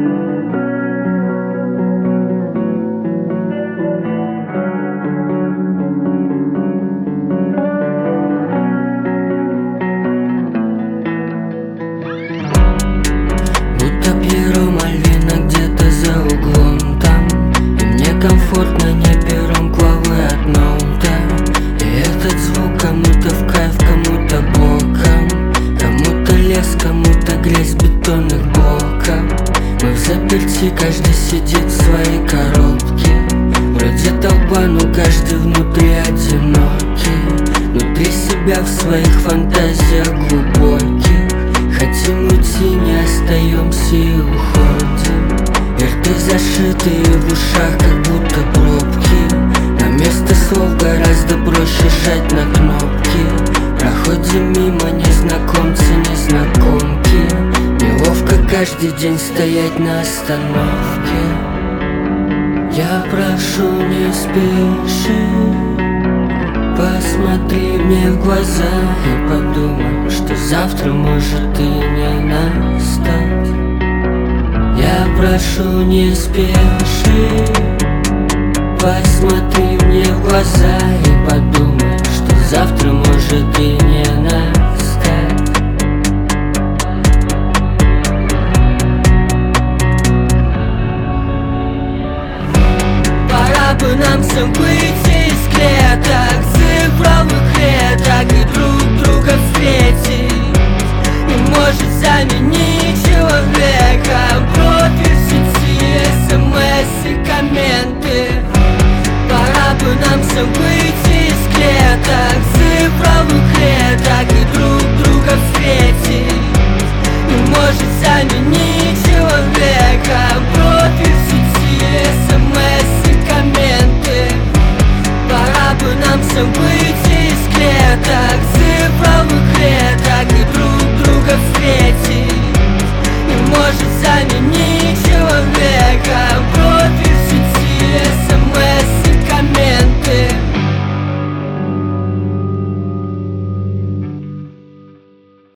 Комфортно, не берем главы от ноута. И этот звук кому-то в кайф, кому-то боком. Кому-то лес, кому-то грязь бетонных блоков. Мы в заперти, каждый сидит в своей коробке. Вроде толпа, но каждый внутри одинокий. Внутри себя в своих фантазиях глубоких. Хотим уйти, не остаемся и уходим. И рты зашитые в ушах, как будто пробки. На место слов гораздо проще жать на кнопки. Проходим мимо незнакомцы, незнакомки. Неловко каждый день стоять на остановке. Я прошу, не спеши. Посмотри мне в глаза и подумай, что завтра может и не настать. Я прошу, не спеши. Посмотри мне в глаза и подумай, что завтра может и не настать.